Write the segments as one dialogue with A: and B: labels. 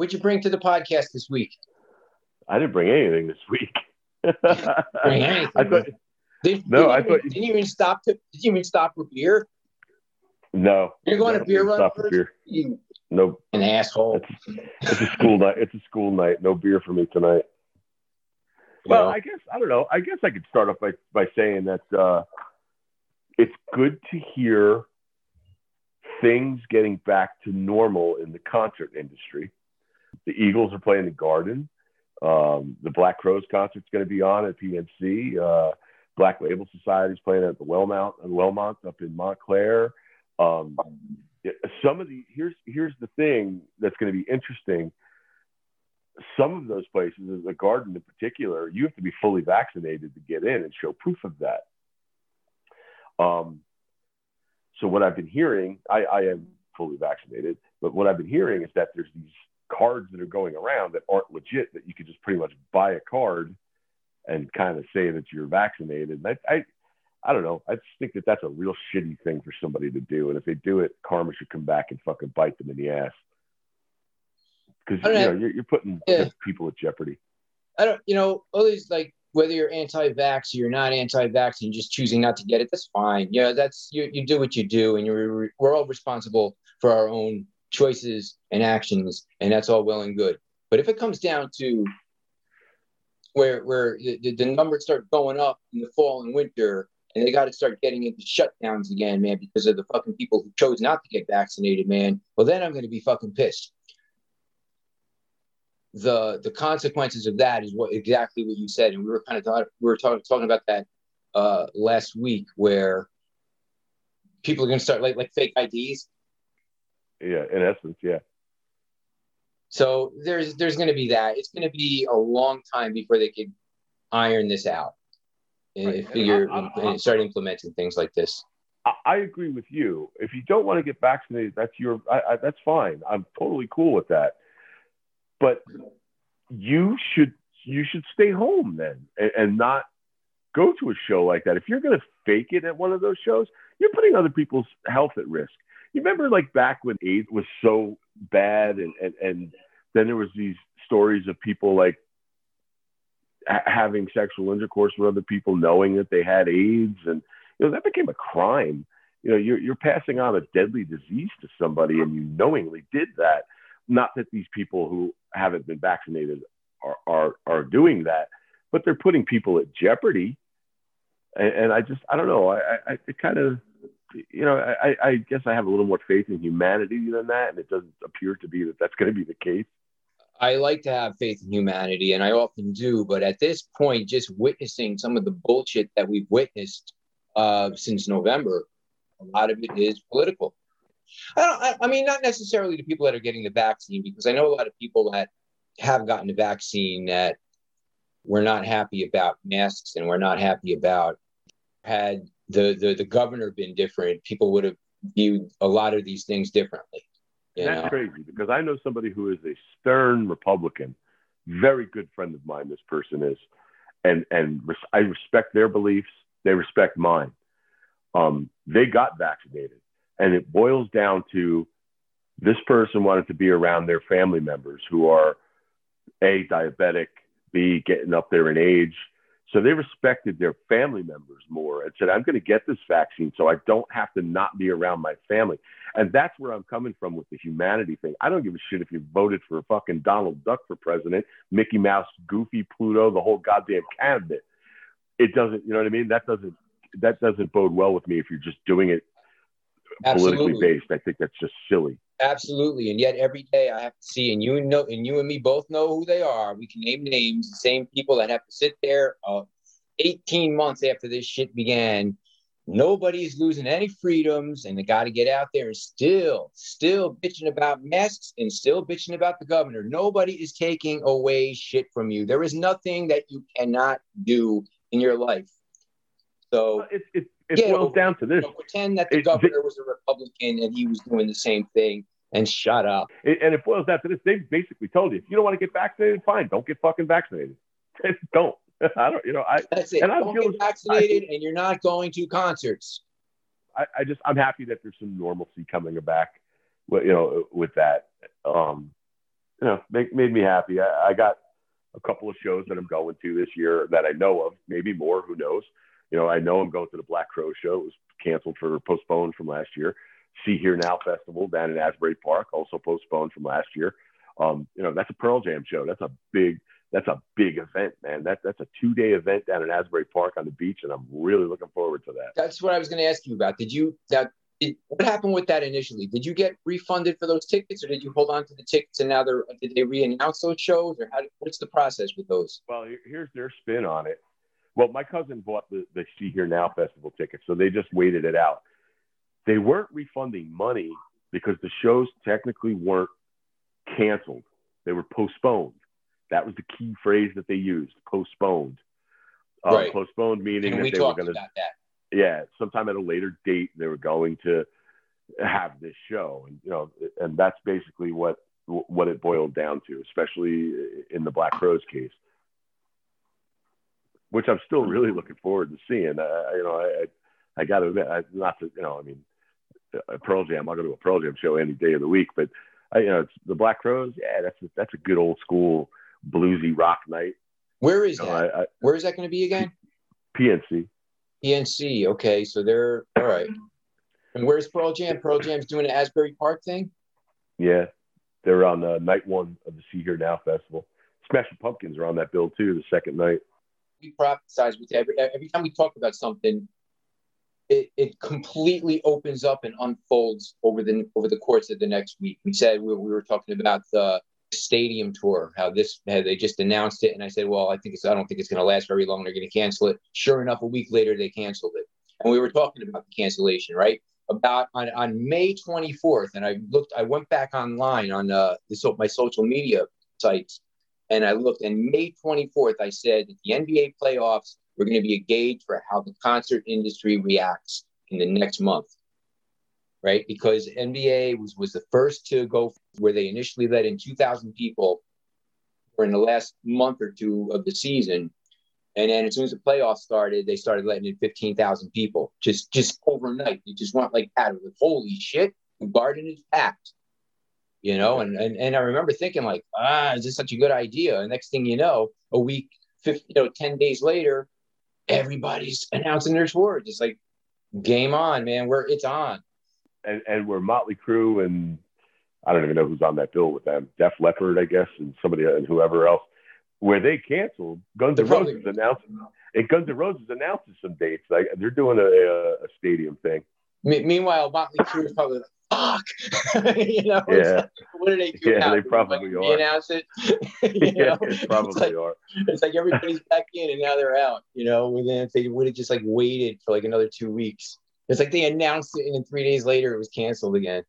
A: What'd you bring to the podcast this week?
B: I didn't bring anything this week.
A: Bring
B: I
A: anything,
B: thought
A: man. Didn't
B: I thought
A: you even stop to? Did you even stop for beer?
B: no.
A: You're going to beer
B: Didn't
A: run
B: stop for
A: first?
B: beer.
A: You
B: Nope.
A: an asshole.
B: It's a school night. It's a school night. No beer for me tonight.
A: You
B: Well,
A: know?
B: I guess I don't know. I guess I could start off by saying that it's good to hear things getting back to normal in the concert industry. The Eagles are playing the Garden. The Black Crowes concert's going to be on at PNC. Black Label Society's playing at the Wellmont up in Montclair. Some of the here's the thing that's going to be interesting. Some of those places, the Garden in particular, you have to be fully vaccinated to get in and show proof of that. So what I've been hearing, I am fully vaccinated, but what I've been hearing is that there's these cards that are going around that aren't legit, that you could just pretty much buy a card and kind of say that you're vaccinated. And I don't know. I just think that that's a real shitty thing for somebody to do. And if they do it, karma should come back and fucking bite them in the ass. Because you're putting people at jeopardy.
A: All these, like, whether you're anti-vax or you're not anti-vax and just choosing not to get it, that's fine. Yeah, that's you do what you do, and we're all responsible for our own choices and actions, and that's all well and good. But if it comes down to where the numbers start going up in the fall and winter, and they got to start getting into shutdowns again, man, because of the fucking people who chose not to get vaccinated, man, well, then I'm going to be fucking pissed. The consequences of that is exactly what you said, and we were talking about that last week, where people are going to start like fake IDs.
B: Yeah, in essence, yeah.
A: So there's going to be that. It's going to be a long time before they can iron this out and right. Start implementing things like this.
B: I agree with you. If you don't want to get vaccinated, that's fine. I'm totally cool with that. But you should stay home then and not go to a show like that. If you're going to fake it at one of those shows, you're putting other people's health at risk. You remember, like, back when AIDS was so bad, and then there was these stories of people like having sexual intercourse with other people, knowing that they had AIDS, and that became a crime. You're passing on a deadly disease to somebody, and you knowingly did that. Not that these people who haven't been vaccinated are doing that, but they're putting people at jeopardy. And I don't know. I kind of, I guess I have a little more faith in humanity than that, and it doesn't appear to be that that's going to be the case.
A: I like to have faith in humanity, and I often do, but at this point, just witnessing some of the bullshit that we've witnessed since November, a lot of it is political. I mean, not necessarily the people that are getting the vaccine, because I know a lot of people that have gotten the vaccine that we're not happy about masks, and we're not happy about, had the governor been different, people would have viewed a lot of these things differently.
B: That's crazy, because I know somebody who is a stern Republican, very good friend of mine. This person is, and I respect their beliefs. They respect mine. They got vaccinated. And it boils down to, this person wanted to be around their family members who are A, diabetic, B, getting up there in age. So they respected their family members more and said, I'm going to get this vaccine so I don't have to not be around my family. And that's where I'm coming from with the humanity thing. I don't give a shit if you voted for fucking Donald Duck for president, Mickey Mouse, Goofy, Pluto, the whole goddamn cabinet. It doesn't, you know what I mean? That doesn't bode well with me if you're just doing it politically based. I think that's just silly.
A: Absolutely. And yet every day I have to see, and you and me both know who they are. We can name names, the same people that have to sit there 18 months after this shit began. Nobody's losing any freedoms, and they got to get out there and still bitching about masks and still bitching about the governor. Nobody is taking away shit from you. There is nothing that you cannot do in your life. So
B: it boils down to this.
A: Pretend that the governor was a Republican and he was doing the same thing, and shut up.
B: And it boils down to this. They basically told you, if you don't want to get vaccinated, fine, don't get fucking vaccinated. Don't. I don't.
A: That's it. Don't get vaccinated, and you're not going to concerts.
B: I'm happy that there's some normalcy coming back. With that. made me happy. I got a couple of shows that I'm going to this year that I know of, maybe more, who knows. I know I'm going to the Black Crow show. It was postponed from last year. See Here Now Festival down in Asbury Park, also postponed from last year. That's a Pearl Jam show. That's a big event, man. That's a 2-day event down in Asbury Park on the beach, and I'm really looking forward to that.
A: That's what I was going to ask you about. What happened with that initially? Did you get refunded for those tickets, or did you hold on to the tickets and now did they re-announce those shows, or what's the process with those?
B: Well, here's their spin on it. Well, my cousin bought the See Here Now Festival tickets, so they just waited it out. They weren't refunding money because the shows technically weren't canceled. They were postponed. That was the key phrase that they used, postponed.
A: Right.
B: Postponed meaning that they were going to, sometime at a later date, they were going to have this show. And that's basically what it boiled down to, especially in the Black Crowes case, which I'm still really looking forward to seeing. I got to admit, Pearl Jam, I'll go to a Pearl Jam show any day of the week, but it's the Black Crowes. Yeah, that's a good old school bluesy rock night.
A: Where is that? Where is that going to be again?
B: PNC.
A: PNC. Okay, so they're all right. And where's Pearl Jam? Pearl Jam's doing an Asbury Park thing.
B: Yeah, they're on night one of the See Here Now Festival. Smashing Pumpkins are on that bill too, the second night.
A: We prophesize with every time we talk about something, it completely opens up and unfolds over the course of the next week. We said we were talking about the stadium tour, how they just announced it, and I said, well, I don't think it's going to last very long. They're going to cancel it. Sure enough, a week later they canceled it, and we were talking about the cancellation, about on May 24th, and I went back online on my social media sites, and I looked, and May 24th I said that the NBA playoffs were going to be a gauge for how the concert industry reacts in the next month. Right, because NBA was the first to go where they initially let in 2,000 people for in the last month or two of the season, and then as soon as the playoffs started, they started letting in 15,000 people just overnight. You just went like that. Like, holy shit, the garden is packed, and I remember thinking like, is this such a good idea? And next thing you know, a week, 10 days later, everybody's announcing their tours. It's like, game on, man. It's on.
B: And we're Motley Crue and I don't even know who's on that bill with them, Def Leppard, I guess, and somebody and whoever else, where they canceled. Guns N' Roses announces some dates. Like they're doing a stadium thing.
A: Meanwhile, Motley Crue is probably like, fuck.
B: Yeah.
A: What do they do?
B: Yeah,
A: now?
B: They probably are.
A: Announce it.
B: They probably are.
A: It's like everybody's back in and now they're out. And then if they would have just like waited for like another 2 weeks. It's like they announced it, and then 3 days later, it was canceled again.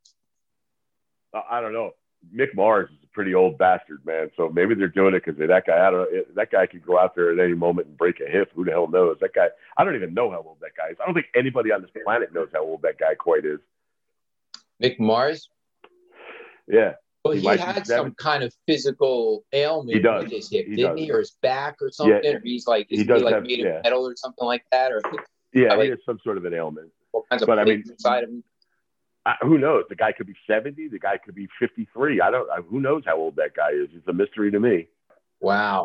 B: I don't know. Mick Mars is a pretty old bastard, man. So maybe they're doing it because that guy could go out there at any moment and break a hip. Who the hell knows? That guy, I don't even know how old that guy is. I don't think anybody on this planet knows how old that guy quite is.
A: Mick Mars?
B: Yeah.
A: Well, he had some kind of physical ailment with his hip, didn't he? Or his back or something? Yeah. Or he's like, made of metal or something like that? Or
B: he has some sort of an ailment.
A: What kinds of inside of him?
B: Who knows? The guy could be 70. The guy could be 53. Who knows how old that guy is? It's a mystery to me.
A: Wow.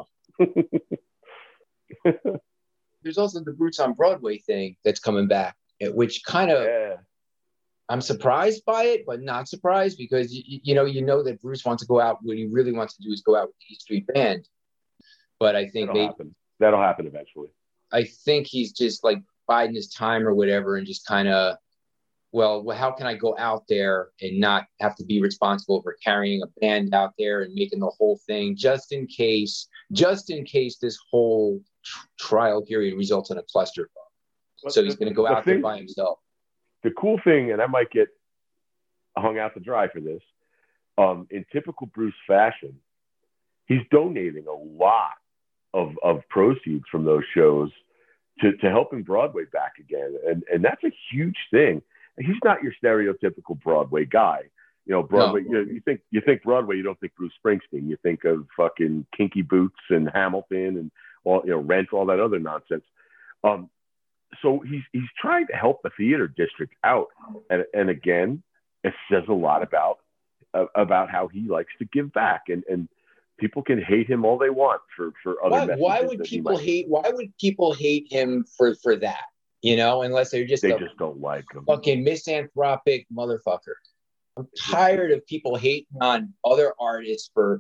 A: There's also the Brutes on Broadway thing that's coming back, which kind of, I'm surprised by it, but not surprised because, you know that Bruce wants to go out. What he really wants to do is go out with the E Street Band. But I think
B: that'll happen eventually.
A: I think he's just like biding his time or whatever and just kind of, well, how can I go out there and not have to be responsible for carrying a band out there and making the whole thing just in case this whole trial period results in a clusterfuck. So he's going to go out there by himself.
B: The cool thing, and I might get hung out to dry for this, in typical Bruce fashion, he's donating a lot of proceeds from those shows to helping Broadway back again. And that's a huge thing. He's not your stereotypical Broadway guy. Broadway, no. You think Broadway, you don't think Bruce Springsteen. You think of fucking Kinky Boots and Hamilton and all, Rent, all that other nonsense. So he's trying to help the theater district out. And again, it says a lot about about how he likes to give back, and people can hate him all they want for other messages.
A: Why would people hate? Why would people hate him for that? Unless they're just
B: they just don't like him.
A: Fucking misanthropic motherfucker. I'm tired of people hating on other artists for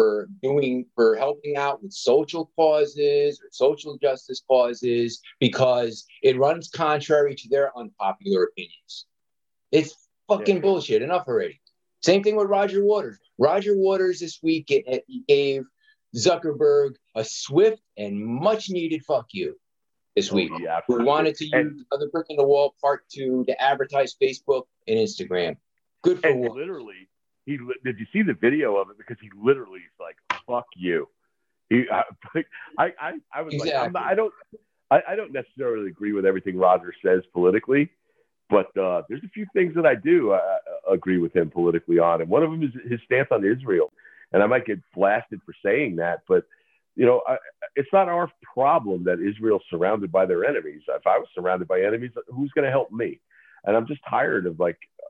A: helping out with social causes or social justice causes because it runs contrary to their unpopular opinions. It's fucking bullshit. Enough already. Same thing with Roger Waters. Roger Waters this week gave Zuckerberg a swift and much needed fuck you this week. We wanted to use another brick in the wall part 2 to advertise Facebook and Instagram. Good for Waters.
B: Literally, did you see the video of it? Because he literally is like, "Fuck you." I was
A: exactly.
B: like, I don't necessarily agree with everything Roger says politically, but there's a few things that I do agree with him politically on, and one of them is his stance on Israel. And I might get blasted for saying that, but it's not our problem that Israel's surrounded by their enemies. If I was surrounded by enemies, who's going to help me? And I'm just tired of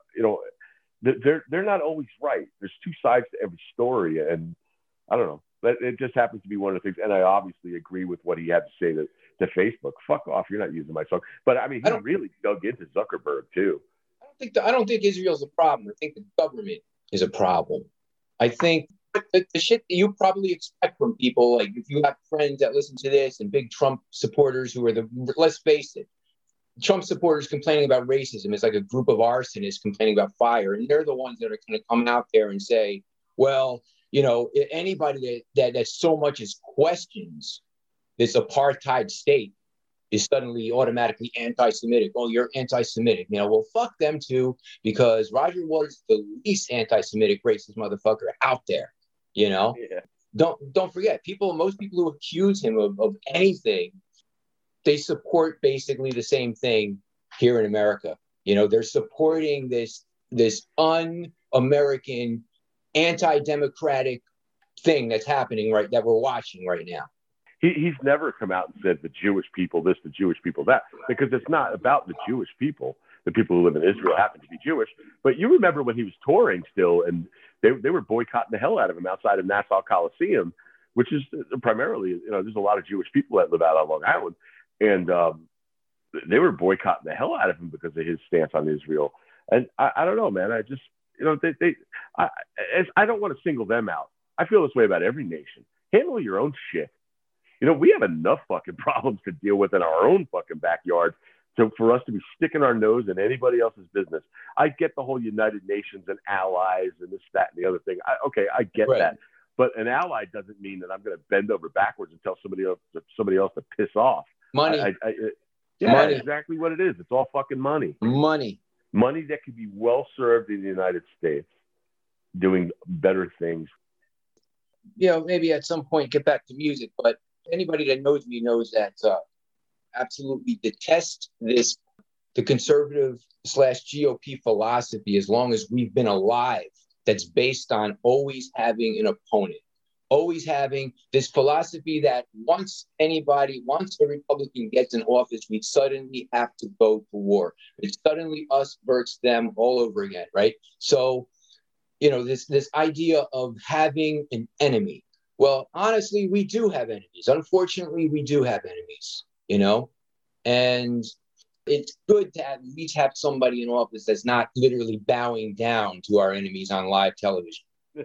B: they're not always right. There's two sides to every story, and I don't know. But it just happens to be one of the things. And I obviously agree with what he had to say to Facebook. Fuck off, you're not using my song. But I mean, he really dug into Zuckerberg too.
A: I don't think Israel's a problem. I think the government is a problem. I think the shit that you probably expect from people, like if you have friends that listen to this and big Trump supporters who are let's face it, Trump supporters complaining about racism is like a group of arsonists complaining about fire. And they're the ones that are going to come out there and say, well, anybody that so much as questions this apartheid state is suddenly automatically anti-Semitic. Oh, you're anti-Semitic. Well, fuck them too, because Roger Waters is the least anti-Semitic racist motherfucker out there.
B: Yeah.
A: Don't forget, most people who accuse him of anything, they support basically the same thing here in America. They're supporting this un-American, anti-democratic thing that's happening that we're watching right now.
B: He's never come out and said the Jewish people this, the Jewish people that, because it's not about the Jewish people. The people who live in Israel happen to be Jewish. But you remember when he was touring still, and they were boycotting the hell out of him outside of Nassau Coliseum, which is primarily, there's a lot of Jewish people that live out on Long Island. And they were boycotting the hell out of him because of his stance on Israel. And I don't know, man. I just, I don't want to single them out. I feel this way about every nation. Handle your own shit. We have enough fucking problems to deal with in our own fucking backyard. So for us to be sticking our nose in anybody else's business, I get the whole United Nations and allies and this, that, and the other thing. I get that. But an ally doesn't mean that I'm going to bend over backwards and tell somebody else to piss off.
A: Money.
B: Money. Exactly what it is. It's all fucking money.
A: Money
B: that could be well served in the United States doing better things.
A: Maybe at some point get back to music, but anybody that knows me knows that absolutely detest the conservative / GOP philosophy as long as we've been alive, that's based on always having an opponent, always having this philosophy that once a Republican gets in office, we suddenly have to go to war. It's suddenly us versus them all over again, right? So, this idea of having an enemy. Well, honestly, we do have enemies. Unfortunately, we do have enemies, and it's good to at least have somebody in office that's not literally bowing down to our enemies on live television.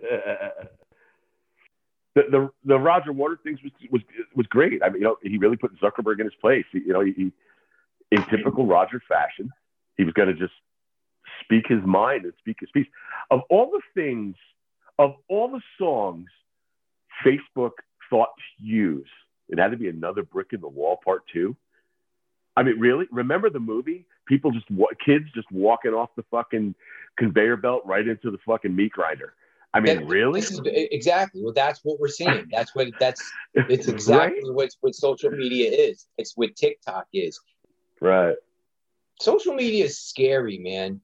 B: The Roger Waters things was great. I mean, he really put Zuckerberg in his place. He in typical Roger fashion, he was going to just speak his mind and speak his piece. Of all the songs Facebook thought to use, it had to be Another Brick in the Wall Part 2. I mean, really? Remember the movie? Kids just walking off the fucking conveyor belt right into the fucking meat grinder. I mean, really?
A: Exactly. Well, that's what we're seeing. It's exactly right? what social media is. It's what TikTok is.
B: Right.
A: Social media is scary, man.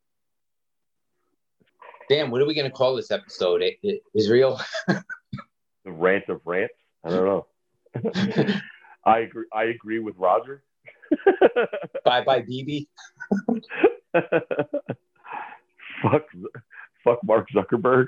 A: Damn, what are we going to call this episode? Israel?
B: The rant of rants? I don't know. I agree with Roger. Bye
A: Bibi.
B: fuck Mark Zuckerberg.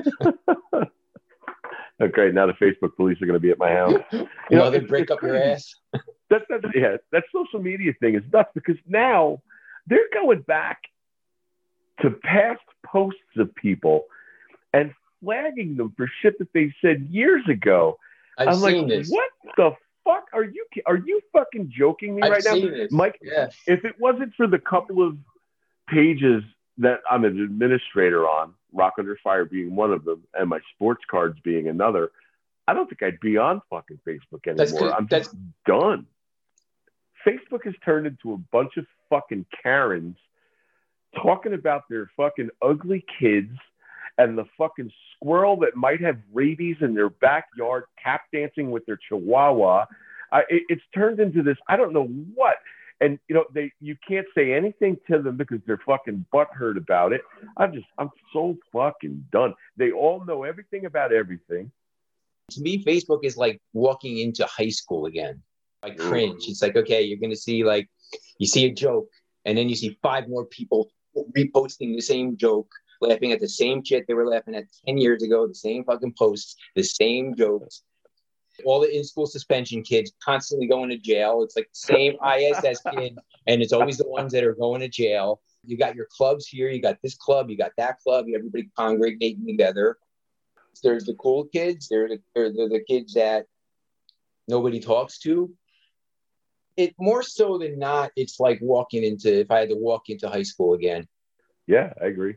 B: Okay, now the Facebook police are going to be at my house.
A: Another break up your ass.
B: That social media thing is nuts because now they're going back to past posts of people and flagging them for shit that they said years ago.
A: I'm
B: seen
A: like, this.
B: What the fuck? Are you fucking joking me right now?
A: This.
B: Mike,
A: yeah.
B: If it wasn't for the couple of pages that I'm an administrator on, Rock Under Fire being one of them, and my sports cards being another, I don't think I'd be on fucking Facebook anymore. I'm just done. Facebook has turned into a bunch of fucking Karens talking about their fucking ugly kids and the fucking squirrel that might have rabies in their backyard tap dancing with their chihuahua. It's turned into this, I don't know what. And, you can't say anything to them because they're fucking butthurt about it. I'm so fucking done. They all know everything about everything.
A: To me, Facebook is like walking into high school again. I cringe. It's like, okay, you're going to see you see a joke and then you see 5 more people reposting the same joke, laughing at the same shit they were laughing at 10 years ago, the same fucking posts, the same jokes. All the in-school suspension kids constantly going to jail. It's like the same ISS kid, and it's always the ones that are going to jail. You got your clubs here. You got this club. You got that club. Everybody congregating together. There's the cool kids. They're the kids that nobody talks to. It more so than not, it's like if I had to walk into high school again.
B: Yeah, I agree.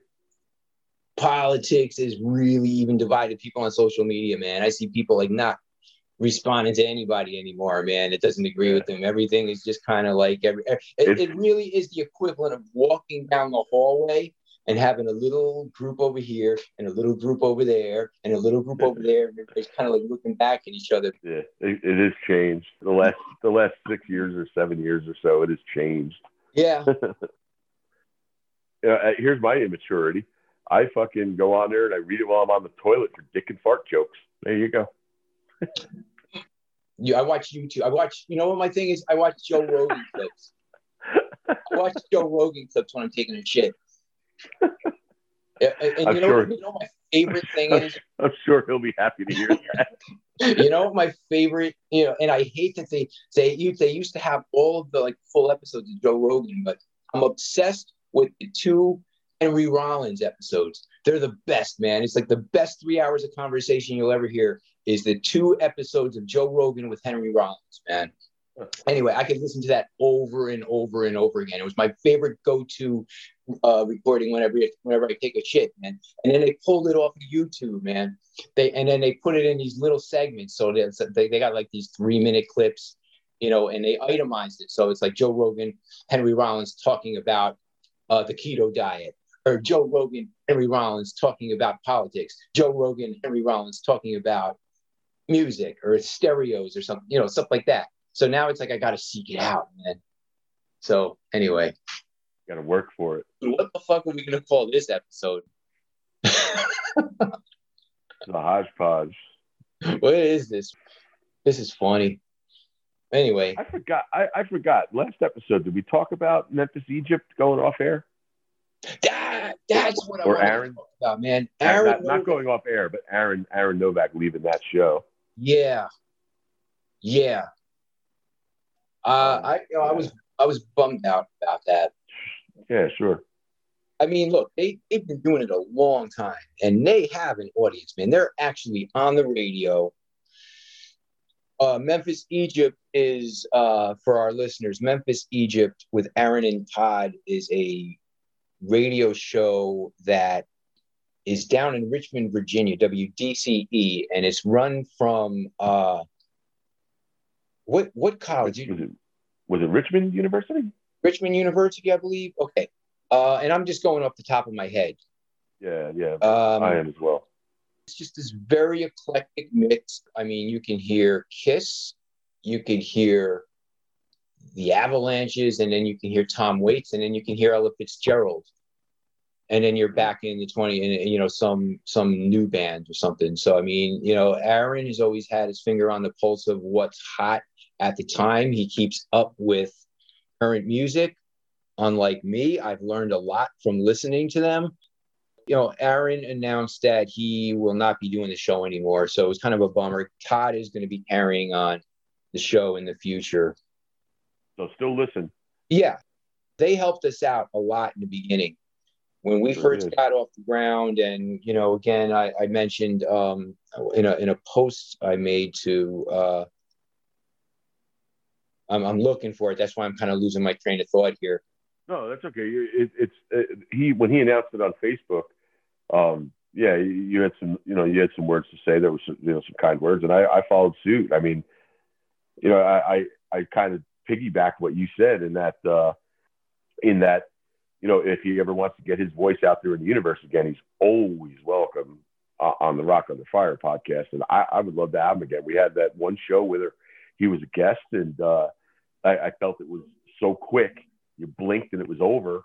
A: Politics is really even divided people on social media, man. I see people not responding to anybody anymore, man. It doesn't agree with them. Everything is just kind of like it really is the equivalent of walking down the hallway and having a little group over here and a little group over there and a little group over there, and everybody's kind of looking back at each other.
B: Yeah, it has changed. The last 6 years or 7 years or so, it has changed.
A: Yeah.
B: Here's my immaturity. I fucking go on there and I read it while I'm on the toilet for dick and fart jokes. There you go.
A: I watch YouTube. What my thing is? I watch Joe Rogan clips. I watch Joe Rogan clips when I'm taking a shit. And you know what my favorite thing is?
B: I'm sure he'll be happy to hear that.
A: You know what my favorite, and I hate that they used to have all of the full episodes of Joe Rogan, but I'm obsessed with the 2 Henry Rollins episodes. They're the best, man. It's like the best 3 hours of conversation you'll ever hear is the 2 episodes of Joe Rogan with Henry Rollins, man. Anyway, I could listen to that over and over and over again. It was my favorite go-to recording whenever I take a shit, man. And then they pulled it off of YouTube, man. And then they put it in these little segments. So they got these 3-minute clips, and they itemized it. So it's like Joe Rogan, Henry Rollins talking about the keto diet, or Joe Rogan, Henry Rollins talking about politics, Joe Rogan, Henry Rollins talking about music or stereos or something, stuff like that. So now it's like I got to seek it out, man. So anyway.
B: Got to work for it.
A: What the fuck are we going to call this episode?
B: The hodgepodge.
A: What is this? This is funny. Anyway.
B: I forgot. Last episode, did we talk about Memphis, Egypt going off air?
A: That's what I want to talk about, man. Aaron
B: not going off air, but Aaron Novak leaving that show.
A: Yeah. I was bummed out about that.
B: Yeah, sure.
A: I mean, look, they've been doing it a long time, and they have an audience, man. They're actually on the radio. Memphis, Egypt is, for our listeners, Memphis, Egypt with Aaron and Todd is a radio show that is down in Richmond, Virginia, WDCE, and it's run from what college?
B: Was it Richmond University?
A: Richmond University, I believe. Okay. And I'm just going off the top of my head.
B: Yeah. I am as well.
A: It's just this very eclectic mix. I mean, you can hear Kiss, you can hear the Avalanches, and then you can hear Tom Waits, and then you can hear Ella Fitzgerald. And then you're back in the 20, and some new band or something. So, I mean, Aaron has always had his finger on the pulse of what's hot at the time. He keeps up with current music. Unlike me, I've learned a lot from listening to them. Aaron announced that he will not be doing the show anymore. So it was kind of a bummer. Todd is going to be carrying on the show in the future.
B: So still listen.
A: Yeah. They helped us out a lot in the beginning when we first got off the ground. And, again, I mentioned in a post I made to, I'm looking for it. That's why I'm kind of losing my train of thought here.
B: No, that's okay. When he announced it on Facebook, you had some words to say. There was some kind words, and I followed suit. I mean, I kind of piggyback what you said in that if he ever wants to get his voice out there in the universe again, he's always welcome on the Rock Under Fire podcast, and I would love to have him again. We had that one show where he was a guest, and I felt it was so quick. You blinked and it was over.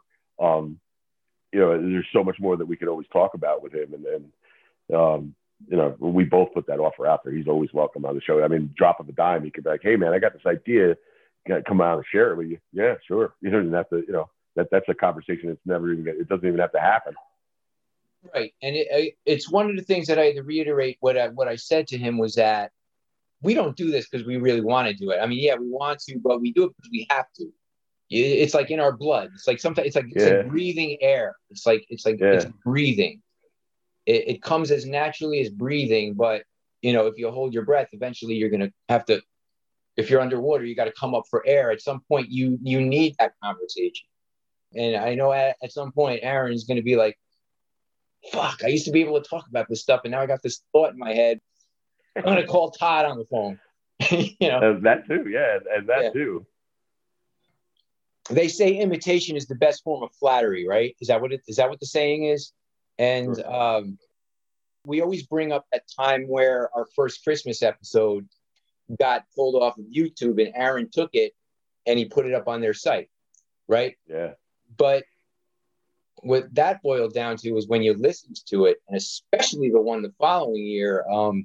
B: There's so much more that we could always talk about with him. And we both put that offer out there. He's always welcome on the show. I mean, drop of a dime, he could be like, hey man, I got this idea. Come out and share it with you. Yeah, sure. You don't even have to, that's a conversation it doesn't even have to happen.
A: Right. And it's one of the things that I had to reiterate. What I said to him was that we don't do this because we really want to do it. I mean, yeah, we want to, but we do it because we have to. It's like in our blood. It's like sometimes it's like breathing air. It's like breathing. It comes as naturally as breathing, but if you hold your breath, eventually you're gonna have to. If you're underwater, you got to come up for air. At some point, you need that conversation. And I know at some point, Aaron's gonna be like, "Fuck! I used to be able to talk about this stuff, and now I got this thought in my head. I'm gonna call Todd on the phone."
B: That too, yeah, and that too.
A: They say imitation is the best form of flattery, right? Is that what the saying is? And we always bring up that time where our first Christmas episode got pulled off of YouTube, and Aaron took it and he put it up on their site, right?
B: Yeah.
A: But what that boiled down to was when you listened to it, and especially the one the following year,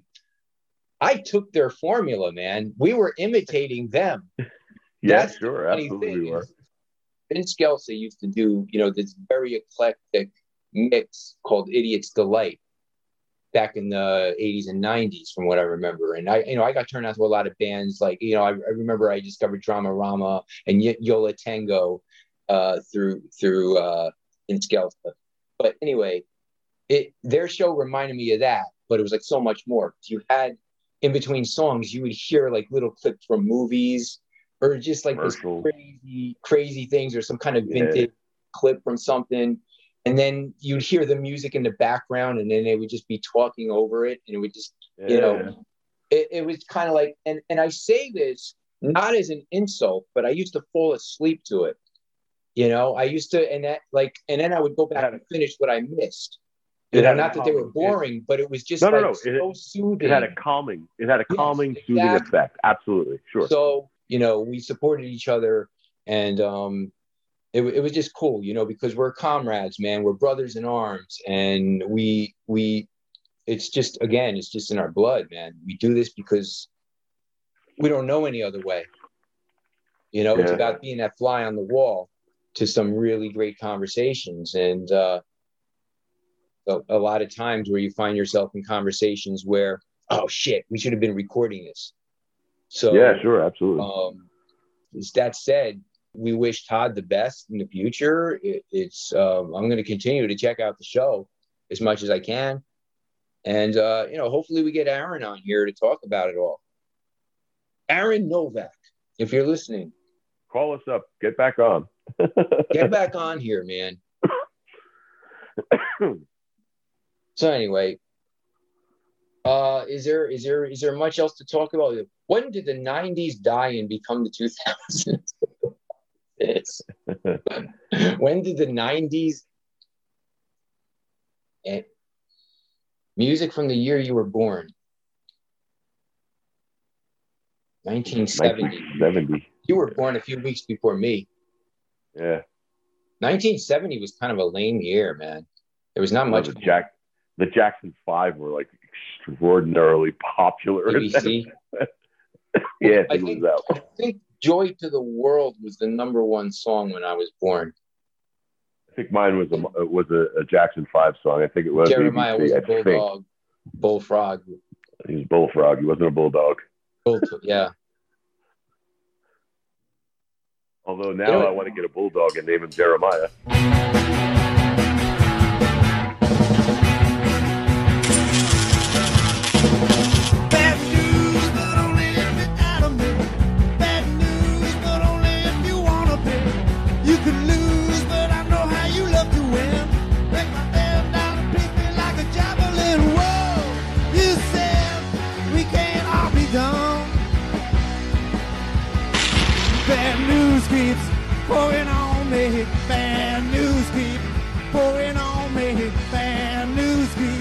A: I took their formula, man. We were imitating them.
B: Yeah, sure, absolutely we were.
A: Vince Scelsa used to do, this very eclectic mix called Idiot's Delight back in the 80s and 90s, from what I remember. And I got turned on to a lot of bands. Like, I remember I discovered Drama Rama and Yo La Tengo through Vince Scelsa. But anyway, their show reminded me of that, but it was like so much more. You had, in between songs, you would hear like little clips from movies, or just like this crazy things, or some kind of vintage clip from something. And then you'd hear the music in the background, and then they would just be talking over it. And it would just, it was kind of like, and I say this not as an insult, but I used to fall asleep to it. I used to, and then I would go back and finish what I missed. Not that they were boring, but it was just so soothing.
B: It had a calming, soothing effect. Absolutely. Sure.
A: So, we supported each other, and it was just cool, because we're comrades, man. We're brothers in arms, and it's just in our blood, man. We do this because we don't know any other way. It's about being that fly on the wall to some really great conversations. And a lot of times where you find yourself in conversations where, oh shit, we should have been recording this. So
B: yeah, sure, absolutely.
A: That said, we wish Todd the best in the future. I'm going to continue to check out the show as much as I can. And, hopefully we get Aaron on here to talk about it all. Aaron Novak, if you're listening.
B: Call us up. Get back on.
A: Get back on here, man. So anyway, is there much else to talk about? When did the 90s die and become the 2000s? When did the 90s music from the year you were born? 1970.
B: 1970.
A: You were born a few weeks before me.
B: Yeah.
A: 1970 was kind of a lame year, man. There was not much.
B: The Jackson 5 were like extraordinarily popular.
A: ABC.
B: Yeah,
A: I think Joy to the World was the #1 song when I was born.
B: I think mine was a Jackson 5 song. I think it was
A: Jeremiah
B: ABC,
A: was a bulldog, bullfrog.
B: He was bullfrog. He wasn't a bulldog.
A: Yeah.
B: Although now I want to get a bulldog and name him Jeremiah.
C: Pouring on me, bad news keep pouring on me, bad news keep